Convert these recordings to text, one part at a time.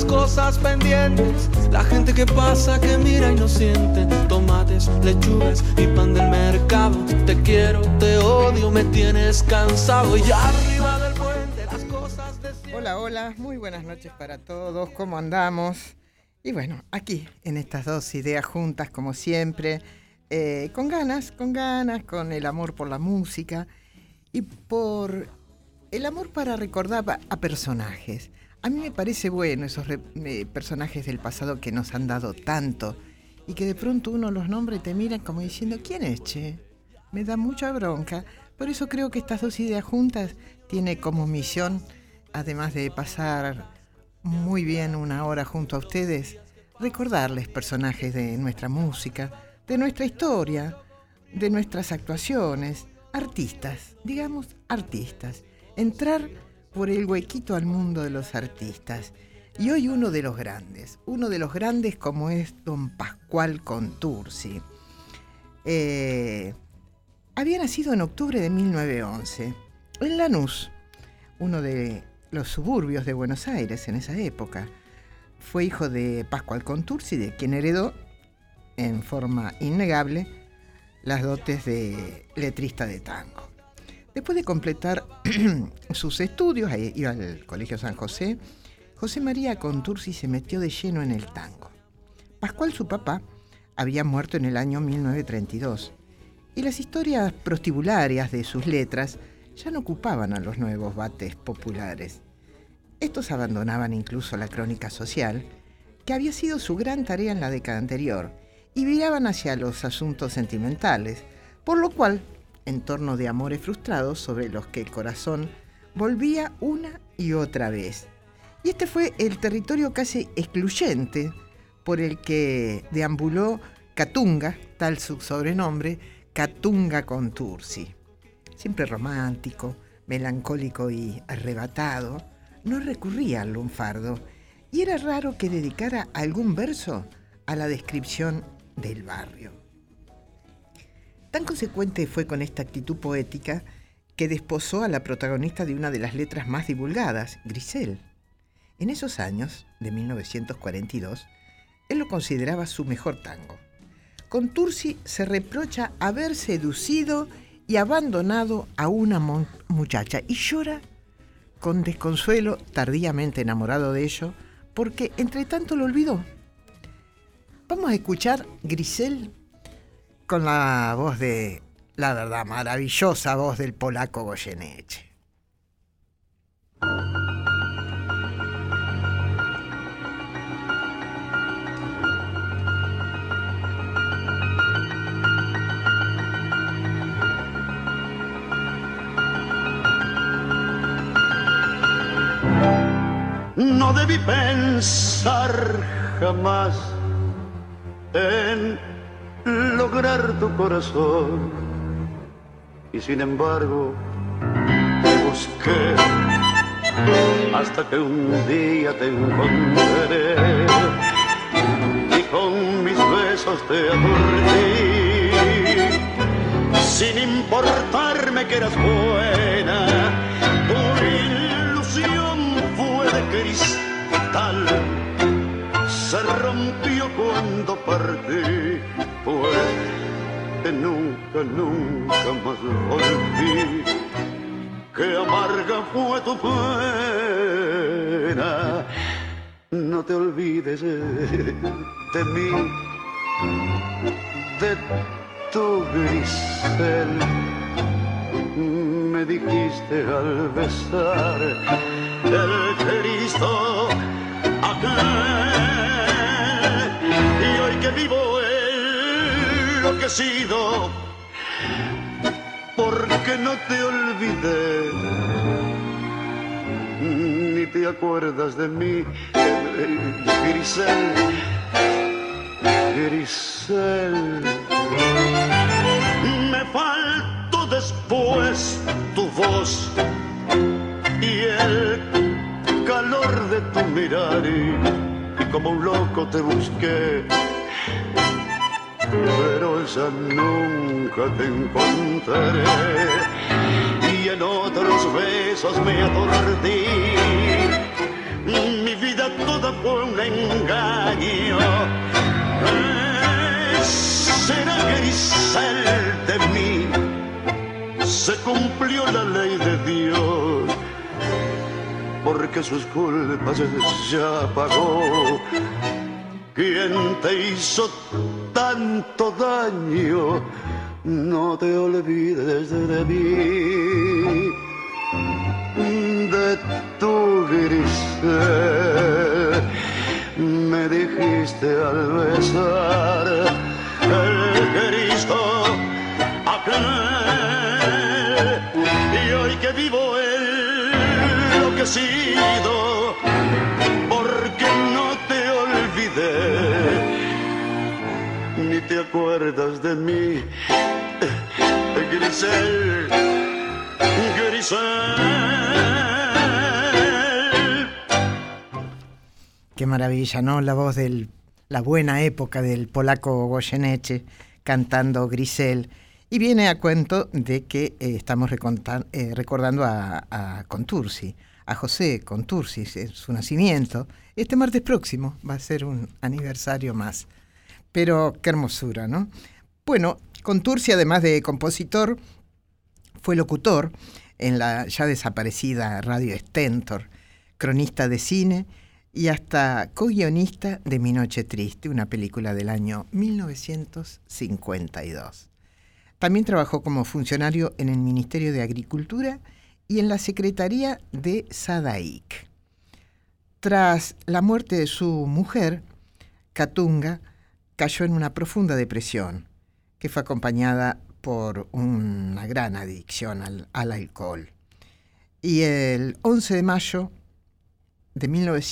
cosas pendientes, la gente que pasa, que mira y no siente. Tomates, lechugas y pan del mercado. Te quiero, te odio, me tienes cansado. Y arriba del puente las cosas de siempre. Hola, hola, muy buenas noches para todos, ¿cómo andamos? Y bueno, aquí en estas dos ideas juntas como siempre, con ganas, con el amor por la música y por el amor para recordar a personajes. A mí me parece bueno esos personajes del pasado que nos han dado tanto y que de pronto uno los nombra y te miran como diciendo, ¿quién es, che? Me da mucha bronca. Por eso creo que estas dos ideas juntas tiene como misión, además de pasar muy bien una hora junto a ustedes, recordarles personajes de nuestra música, de nuestra historia, de nuestras actuaciones, artistas, digamos artistas, entrar por el huequito al mundo de los artistas. Y hoy uno de los grandes como es don Pascual Contursi. Había nacido en octubre de 1911, en Lanús, uno de los suburbios de Buenos Aires en esa época. Fue hijo de Pascual Contursi, de quien heredó, en forma innegable, las dotes de letrista de tango. Después de completar sus estudios, iba al Colegio San José, José María Contursi se metió de lleno en el tango. Pascual, su papá, había muerto en el año 1932, y las historias prostibularias de sus letras ya no ocupaban a los nuevos bates populares. Estos abandonaban incluso la crónica social, que había sido su gran tarea en la década anterior, y viraban hacia los asuntos sentimentales, por lo cual, en torno de amores frustrados sobre los que el corazón volvía una y otra vez. Y este fue el territorio casi excluyente por el que deambuló Catunga, tal su sobrenombre, Catunga Contursi. Siempre romántico, melancólico y arrebatado, no recurría al lunfardo, y era raro que dedicara algún verso a la descripción del barrio. Tan consecuente fue con esta actitud poética que desposó a la protagonista de una de las letras más divulgadas, Grisel. En esos años, de 1942, él lo consideraba su mejor tango. Contursi se reprocha haber seducido y abandonado a una muchacha y llora con desconsuelo, tardíamente enamorado de ello, porque entre tanto lo olvidó. Vamos a escuchar Grisel con la voz de, la verdad, maravillosa voz del polaco Goyeneche. No debí pensar jamás en lograr tu corazón, y sin embargo te busqué hasta que un día te encontré y con mis besos te aturdí, sin importarme que eras buena. Tu ilusión fue de cristal, se rompió cuando partí, pues que nunca más volví. Qué amarga fue tu pena, no te olvides de mí, de tu Grisel. Me dijiste al besar el Cristo aquel, y hoy que vivo enloquecido, porque no te olvidé, ni te acuerdas de mí, Grisel, Grisel. Me faltó después tu voz y el calor de tu mirar, y como un loco te busqué, pero ya nunca te encontraré, y en otros besos me aturdí. mi vida toda fue un engaño. Será Grisel de mí, se cumplió la ley de Dios, porque sus culpas ya pagó. ¿Quién te hizo tanto daño? No te olvides de mí, de tu Grisel. Me dijiste al besar el Cristo aquel, y hoy que vivo enloquecido porque no te olvidé, ni te acuerdas de mí, Grisel, Grisel. Qué maravilla, ¿no? La voz de la buena época del polaco Goyeneche cantando Grisel. Y viene a cuento de que estamos recordando a Contursi, a José Contursi, su nacimiento. Este martes próximo va a ser un aniversario más. Pero qué hermosura, ¿no? Bueno, Contursi, además de compositor, fue locutor en la ya desaparecida Radio Stentor, cronista de cine y hasta co-guionista de Mi Noche Triste, una película del año 1952. También trabajó como funcionario en el Ministerio de Agricultura y en la Secretaría de SADAIC. Tras la muerte de su mujer, Katunga cayó en una profunda depresión, que fue acompañada por una gran adicción al alcohol. Y el 11 de mayo de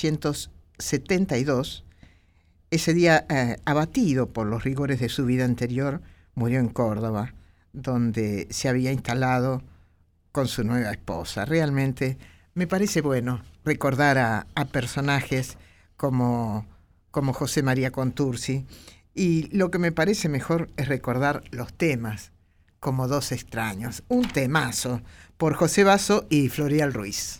1972, ese día, abatido por los rigores de su vida anterior, murió en Córdoba, donde se había instalado con su nueva esposa. Realmente me parece bueno recordar a personajes como José María Contursi, y lo que me parece mejor es recordar los temas, como Dos extraños, un temazo por José Basso y Florial Ruiz.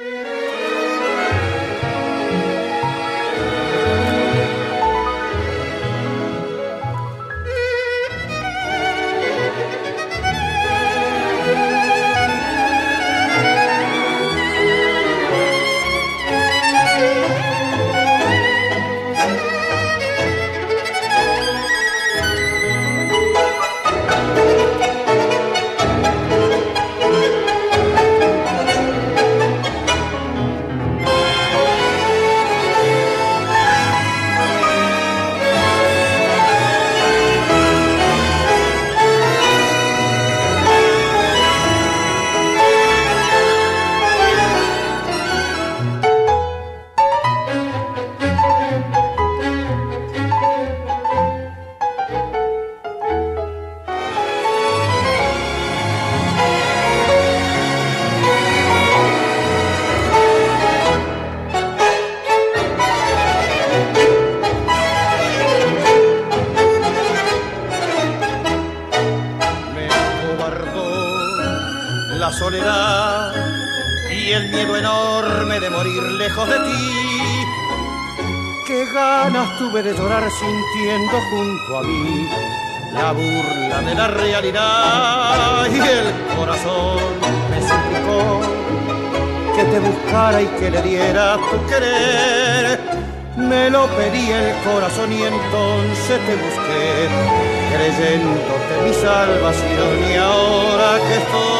Tuve de llorar sintiendo junto a mí la burla de la realidad, y el corazón me suplicó que te buscara y que le diera tu querer. Me lo pedí el corazón y entonces te busqué, creyéndote mi salvación, y ahora que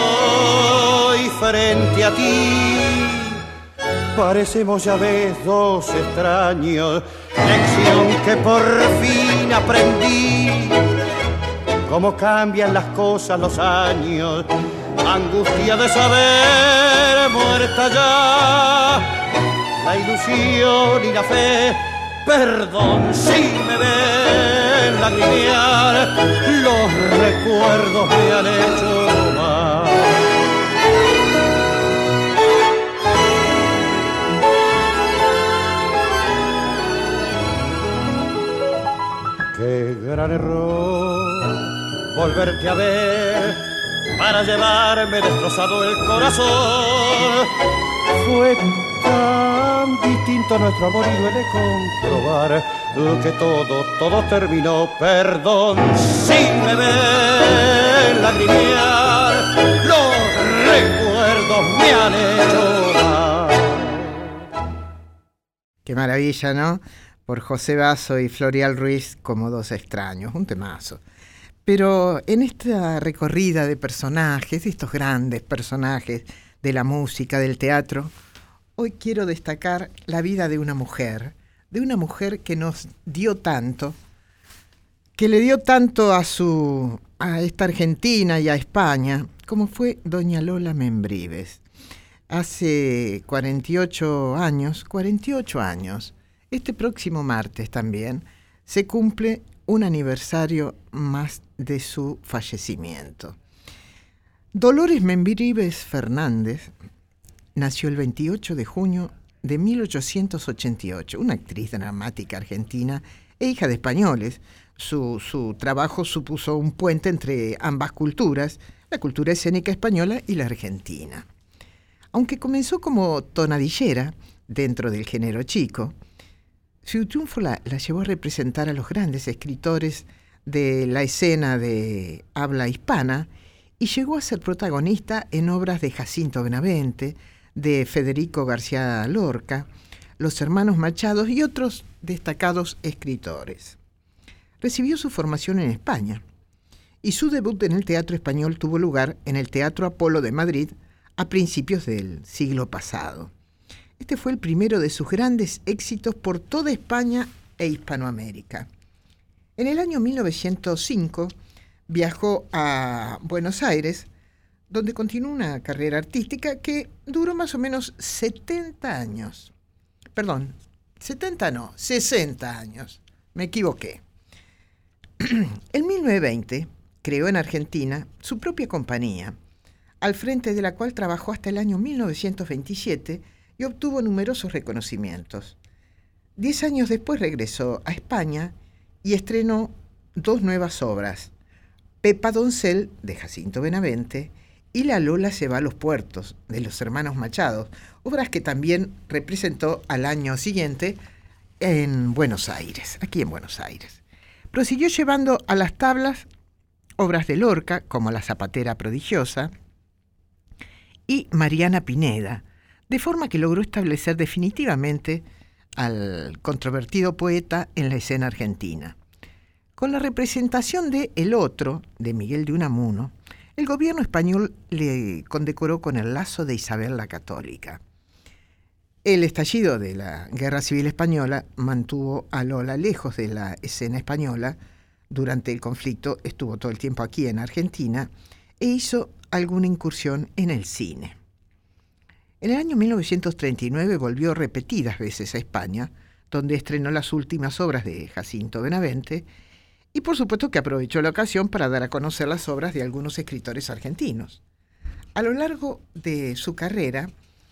estoy frente a ti, parecemos, ya ves, dos extraños. Lección que por fin aprendí, cómo cambian las cosas, los años, angustia de saber muerta ya la ilusión y la fe. Perdón si me ven lagrimear, los recuerdos me han hecho mal. Qué gran error volverte a ver para llevarme destrozado el corazón. Fue tan tan distinto nuestro amor y duele comprobar que todo terminó. Perdón si me ven lagrimear, los recuerdos me han hecho mal. Qué maravilla, ¿no? Por José Basso y Florial Ruiz, Como dos extraños, un temazo. Pero en esta recorrida de personajes, de estos grandes personajes de la música, del teatro, hoy quiero destacar la vida de una mujer que nos dio tanto, que le dio tanto a esta Argentina y a España, como fue doña Lola Membrives. Hace 48 años, este próximo martes también, se cumple un aniversario más de su fallecimiento. Dolores Membrives Fernández nació el 28 de junio de 1888, una actriz dramática argentina e hija de españoles. Su trabajo supuso un puente entre ambas culturas, la cultura escénica española y la argentina. Aunque comenzó como tonadillera dentro del género chico, su triunfo la llevó a representar a los grandes escritores de la escena de habla hispana y llegó a ser protagonista en obras de Jacinto Benavente, de Federico García Lorca, los hermanos Machado y otros destacados escritores. Recibió su formación en España y su debut en el teatro español tuvo lugar en el Teatro Apolo de Madrid a principios del siglo pasado. Este fue el primero de sus grandes éxitos por toda España e Hispanoamérica. En el año 1905 viajó a Buenos Aires, donde continuó una carrera artística que duró más o menos 60 años. Perdón, 70 no, 60 años. Me equivoqué. En 1920 creó en Argentina su propia compañía, al frente de la cual trabajó hasta el año 1927 y obtuvo numerosos reconocimientos. 10 años después regresó a España y estrenó 2 nuevas obras, Pepa Doncel, de Jacinto Benavente, y La Lola se va a los puertos, de los hermanos Machado, obras que también representó al año siguiente en Buenos Aires, aquí en Buenos Aires. Prosiguió llevando a las tablas obras de Lorca, como La zapatera prodigiosa, y Mariana Pineda, de forma que logró establecer definitivamente al controvertido poeta en la escena argentina. Con la representación de El Otro, de Miguel de Unamuno, el gobierno español le condecoró con el lazo de Isabel la Católica. El estallido de la Guerra Civil Española mantuvo a Lola lejos de la escena española. Durante el conflicto estuvo todo el tiempo aquí en Argentina e hizo alguna incursión en el cine. En el año 1939 volvió repetidas veces a España, donde estrenó las últimas obras de Jacinto Benavente y por supuesto que aprovechó la ocasión para dar a conocer las obras de algunos escritores argentinos. A lo largo de su carrera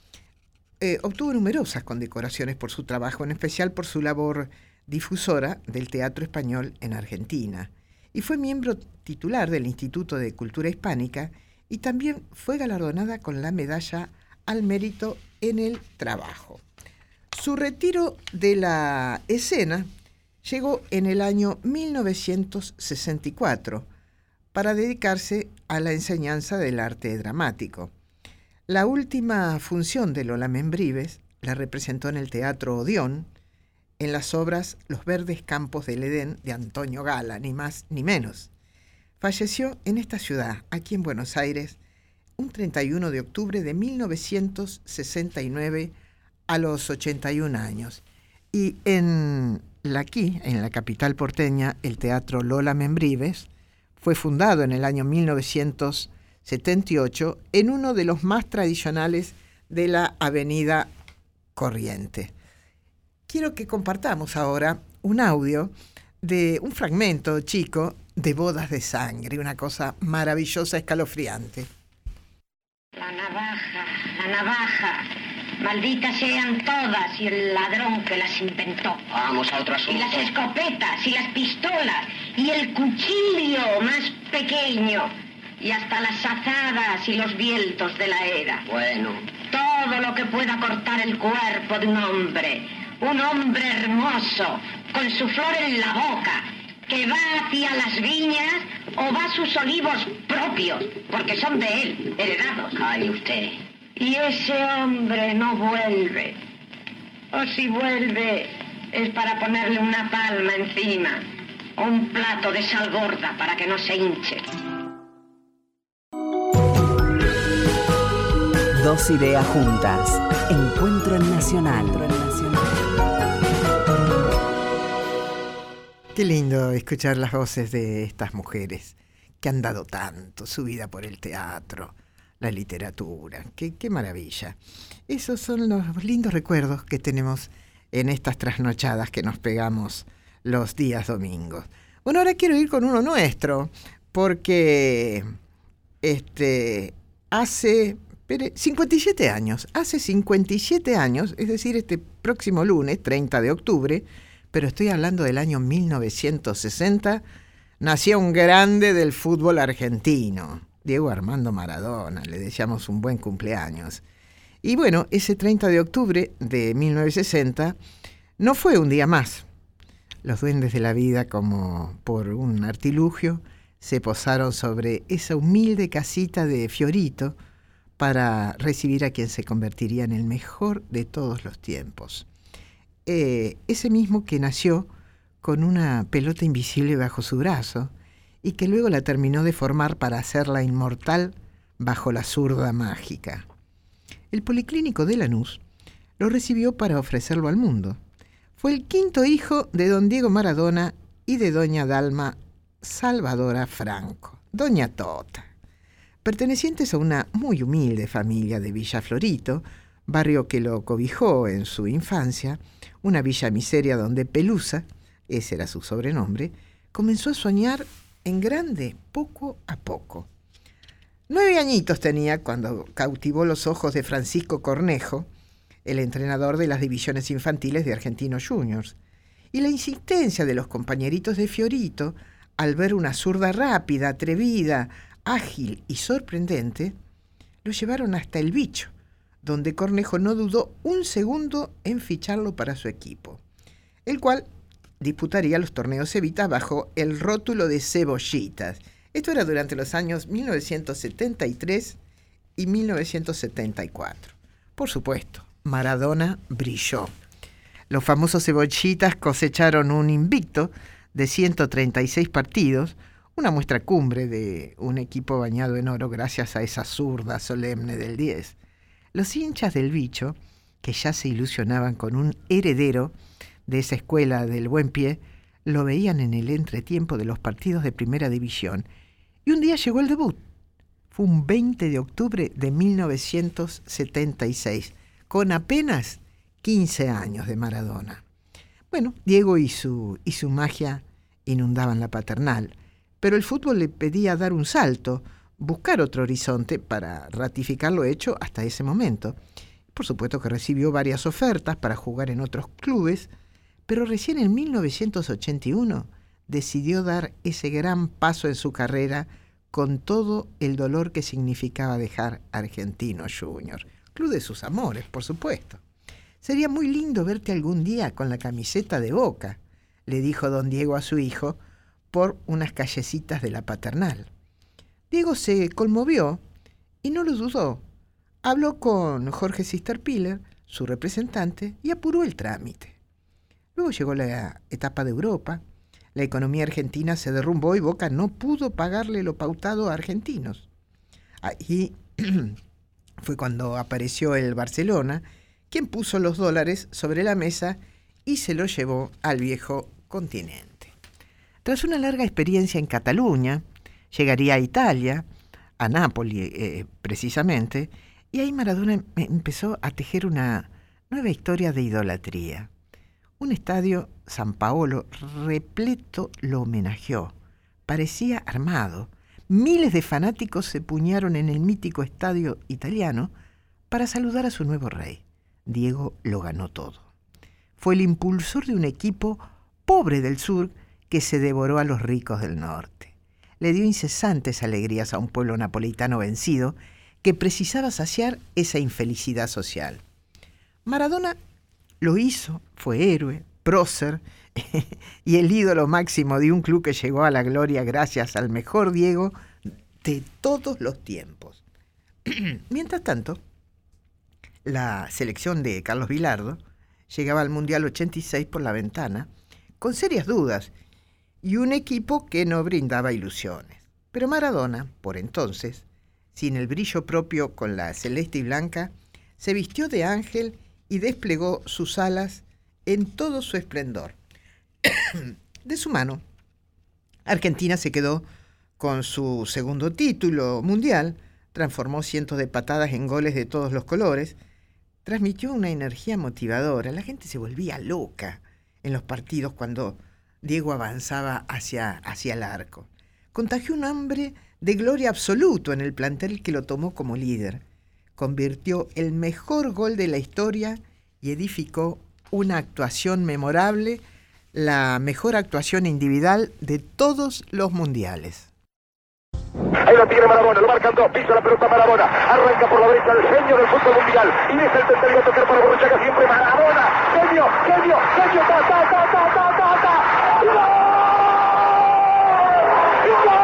obtuvo numerosas condecoraciones por su trabajo, en especial por su labor difusora del teatro español en Argentina, y fue miembro titular del Instituto de Cultura Hispánica y también fue galardonada con la medalla al mérito en el trabajo. Su retiro de la escena llegó en el año 1964 para dedicarse a la enseñanza del arte dramático. La última función de Lola Membrives la representó en el Teatro Odeón, en las obras Los verdes campos del Edén de Antonio Gala, ni más ni menos. Falleció en esta ciudad, aquí en Buenos Aires, un 31 de octubre de 1969 a los 81 años. Y aquí, en la capital porteña, el Teatro Lola Membrives fue fundado en el año 1978 en uno de los más tradicionales de la Avenida Corriente. Quiero que compartamos ahora un audio de un fragmento chico de Bodas de Sangre, una cosa maravillosa, escalofriante. La navaja, malditas sean todas y el ladrón que las inventó. Vamos a otro asunto. Y las escopetas y las pistolas y el cuchillo más pequeño y hasta las azadas y los vientos de la era. Bueno. Todo lo que pueda cortar el cuerpo de un hombre hermoso, con su flor en la boca, que va hacia las viñas o va a sus olivos propios, porque son de él, heredados. Ay, usted. Y ese hombre no vuelve. O si vuelve, es para ponerle una palma encima, o un plato de sal gorda para que no se hinche. Dos ideas juntas. Encuentro en Nacional. Qué lindo escuchar las voces de estas mujeres que han dado tanto, su vida por el teatro, la literatura. Qué maravilla. Esos son los lindos recuerdos que tenemos en estas trasnochadas que nos pegamos los días domingos. Bueno, ahora quiero ir con uno nuestro, porque hace 57 años, es decir, este próximo lunes, 30 de octubre, pero estoy hablando del año 1960, nació un grande del fútbol argentino, Diego Armando Maradona. Le deseamos un buen cumpleaños. Y bueno, ese 30 de octubre de 1960 no fue un día más. Los duendes de la vida, como por un artilugio, se posaron sobre esa humilde casita de Fiorito para recibir a quien se convertiría en el mejor de todos los tiempos. Ese mismo que nació con una pelota invisible bajo su brazo y que luego la terminó de formar para hacerla inmortal bajo la zurda mágica. El Policlínico de Lanús lo recibió para ofrecerlo al mundo. Fue el quinto hijo de don Diego Maradona y de doña Dalma Salvadora Franco, doña Tota. Pertenecientes a una muy humilde familia de Villa Florito, barrio que lo cobijó en su infancia, una villa miseria donde Pelusa, ese era su sobrenombre, comenzó a soñar en grande poco a poco. 9 añitos tenía cuando cautivó los ojos de Francisco Cornejo, el entrenador de las divisiones infantiles de Argentinos Juniors, y la insistencia de los compañeritos de Fiorito al ver una zurda rápida, atrevida, ágil y sorprendente, lo llevaron hasta el Bicho, donde Cornejo no dudó un segundo en ficharlo para su equipo, el cual disputaría los torneos Evita bajo el rótulo de Cebollitas. Esto era durante los años 1973 y 1974. Por supuesto, Maradona brilló. Los famosos Cebollitas cosecharon un invicto de 136 partidos, una muestra cumbre de un equipo bañado en oro gracias a esa zurda solemne del 10. Los hinchas del Bicho, que ya se ilusionaban con un heredero de esa escuela del buen pie, lo veían en el entretiempo de los partidos de primera división. Y un día llegó el debut. Fue un 20 de octubre de 1976, con apenas 15 años de Maradona. Bueno, Diego y su magia inundaban la Paternal, pero el fútbol le pedía dar un salto, buscar otro horizonte para ratificar lo hecho hasta ese momento. Por supuesto que recibió varias ofertas para jugar en otros clubes, pero recién en 1981 decidió dar ese gran paso en su carrera con todo el dolor que significaba dejar Argentinos Juniors, club de sus amores, por supuesto. Sería muy lindo verte algún día con la camiseta de Boca, le dijo don Diego a su hijo por unas callecitas de la Paternal. Diego se conmovió y no lo dudó. Habló con Jorge Sisterpiller, su representante, y apuró el trámite. Luego llegó la etapa de Europa. La economía argentina se derrumbó y Boca no pudo pagarle lo pautado a Argentinos. Ahí fue cuando apareció el Barcelona, quien puso los dólares sobre la mesa y se los llevó al viejo continente. Tras una larga experiencia en Cataluña, llegaría a Italia, a Nápoles precisamente, y ahí Maradona empezó a tejer una nueva historia de idolatría. Un estadio San Paolo repleto lo homenajeó. Parecía armado. Miles de fanáticos se puñaron en el mítico estadio italiano para saludar a su nuevo rey. Diego lo ganó todo. Fue el impulsor de un equipo pobre del sur que se devoró a los ricos del norte. le dio incesantes alegrías a un pueblo napolitano vencido que precisaba saciar esa infelicidad social. Maradona lo hizo, fue héroe, prócer y el ídolo máximo de un club que llegó a la gloria gracias al mejor Diego de todos los tiempos. Mientras tanto, la selección de Carlos Bilardo llegaba al Mundial 86 por la ventana, con serias dudas, y un equipo que no brindaba ilusiones. Pero Maradona, por entonces, sin el brillo propio con la celeste y blanca, se vistió de ángel y desplegó sus alas en todo su esplendor. De su mano, Argentina se quedó con su segundo título mundial, transformó cientos de patadas en goles de todos los colores, transmitió una energía motivadora. La gente se volvía loca en los partidos cuando Diego avanzaba hacia el arco. Contagió un hambre de gloria absoluto en el plantel que lo tomó como líder. Convirtió el mejor gol de la historia y edificó una actuación memorable, la mejor actuación individual de todos los mundiales. Ahí lo tiene Maradona, lo marcan dos, pisa la pelota Maradona, arranca por la derecha el genio del fútbol mundial, y es el tercero a tocar para Borruchaga, siempre Maradona, genio, ta, ta, ta, ta, ta, ta, ta, ¡gol! ¡Gol!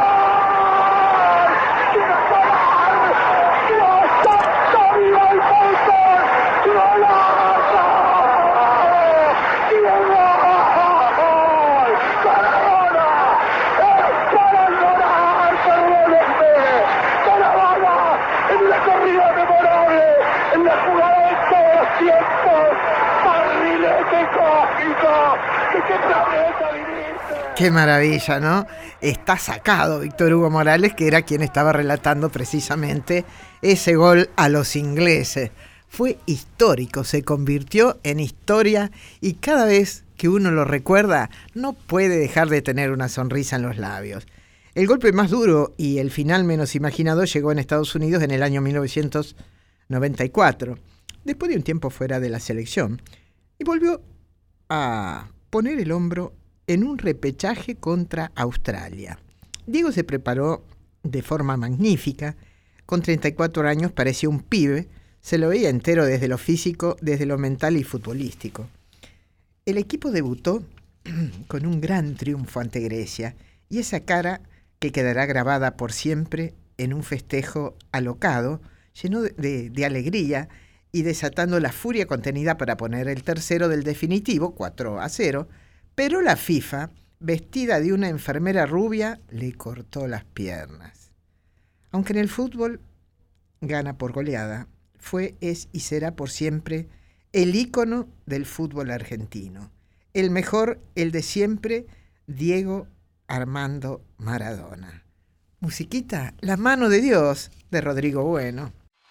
Qué maravilla, ¿no? Está sacado Víctor Hugo Morales, que era quien estaba relatando precisamente ese gol a los ingleses. Fue histórico, se convirtió en historia y cada vez que uno lo recuerda no puede dejar de tener una sonrisa en los labios. El golpe más duro y el final menos imaginado llegó en Estados Unidos en el año 1994, después de un tiempo fuera de la selección, y volvió a poner el hombro en un repechaje contra Australia. Diego se preparó de forma magnífica. Con 34 años parecía un pibe, se lo veía entero desde lo físico, desde lo mental y futbolístico. El equipo debutó con un gran triunfo ante Grecia y esa cara que quedará grabada por siempre en un festejo alocado, lleno de alegría y desatando la furia contenida para poner el tercero del definitivo, 4-0, pero la FIFA, vestida de una enfermera rubia, le cortó las piernas. Aunque en el fútbol gana por goleada, fue, es y será por siempre el ícono del fútbol argentino. El mejor, el de siempre, Diego Armando Maradona. Musiquita, La mano de Dios, de Rodrigo Bueno.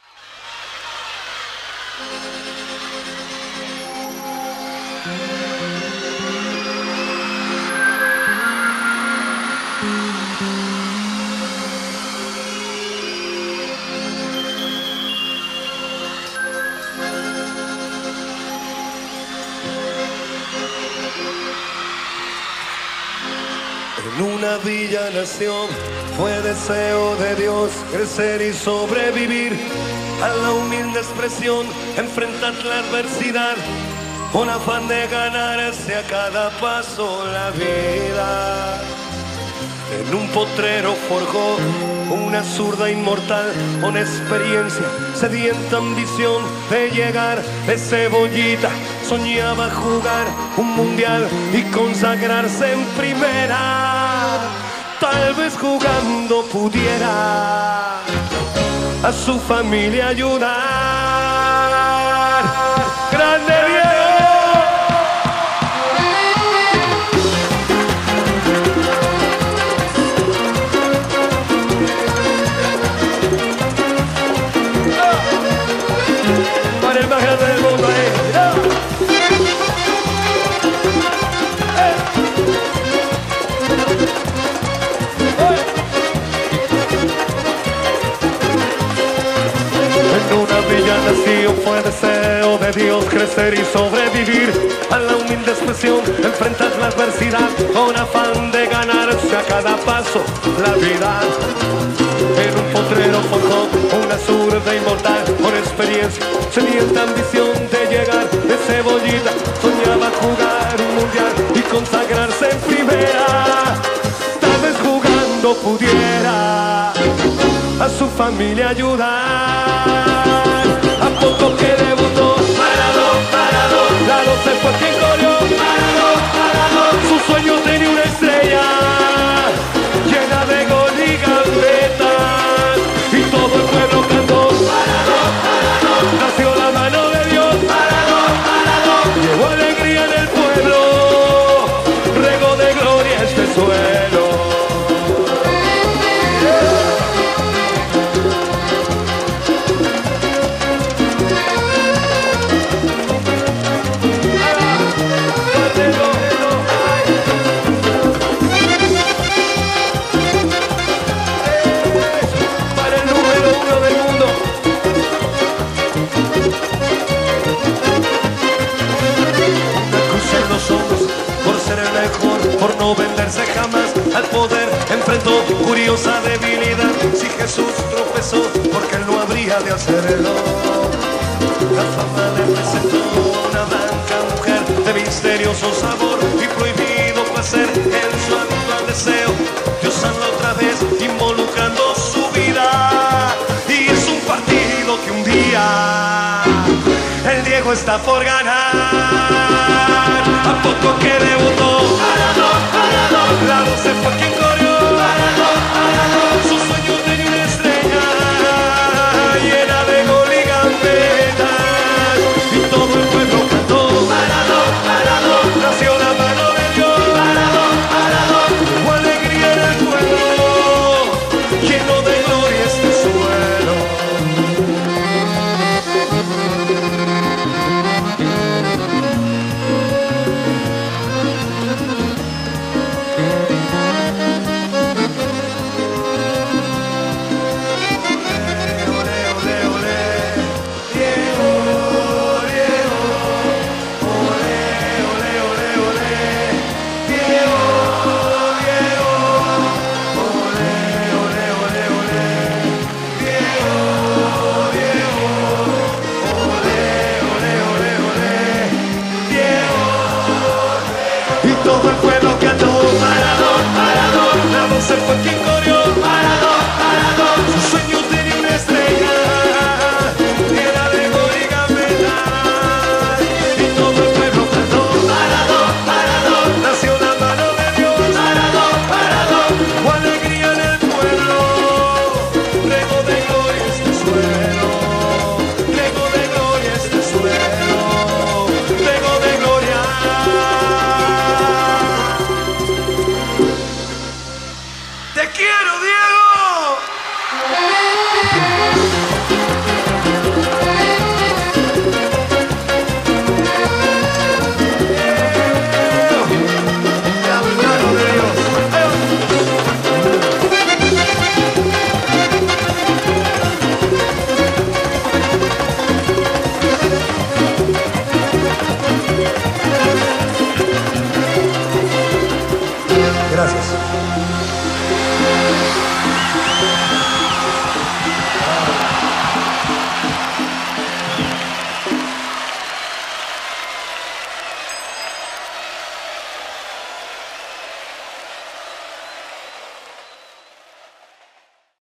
En una villa nació, fue deseo de Dios crecer y sobrevivir a la humilde expresión, enfrentar la adversidad, con afán de ganarse a cada paso la vida. En un potrero forjó una zurda inmortal, con experiencia, sedienta ambición de llegar de cebollita. Soñaba jugar un mundial y consagrarse en primera. Tal vez jugando pudiera a su familia ayudar. ¡Grande Diego! Para el más grande del mundo, En una villa nació, fue deseo de Dios crecer y sobrevivir a la humilde expresión, enfrentar la adversidad con afán de ganarse a cada paso la vida. En un potrero forjó una zurda inmortal con experiencia, sedienta ambición de llegar de cebollita. Soñaba jugar un mundial y consagrarse en primera. Tal vez jugando pudiera a su familia ayudar. A poco que debutó, parado, la 12 fue quien corrió, parado, su sueño tenía una estrella llena de gol y gambetas, y todo el pueblo cantó, parado, nació la mano de Dios, parado, llevó alegría en el pueblo, regó de gloria este suelo. Por no venderse jamás al poder, enfrentó curiosa debilidad. Si Jesús tropezó, porque él no habría de hacerlo. La fama le presentó una blanca mujer de misterioso sabor y prohibido placer en su habitual deseo. Diosando otra vez, involucrando su vida. Y es un partido que un día el Diego está por ganar. A poco que debutó, parado, la 12 fue quien corrió, parado, su sueño tenía una estrella llena de gol y gambetas, y todo el pueblo cantó, parado, nació la mano de Dios, parado, hubo alegría en el pueblo, lleno de gloria este suelo. Todo el pueblo cantó, parado, la 12 fue quien corrió, parado, su sueño tenía una estrella, llena de gol y gambetas, y todo el pueblo cantó, parado, nació la mano de Dios, parado, hubo alegría en el pueblo, regó de gloria este suelo, regó de gloria este suelo, regó de gloria. ¡Te quiero, Diego!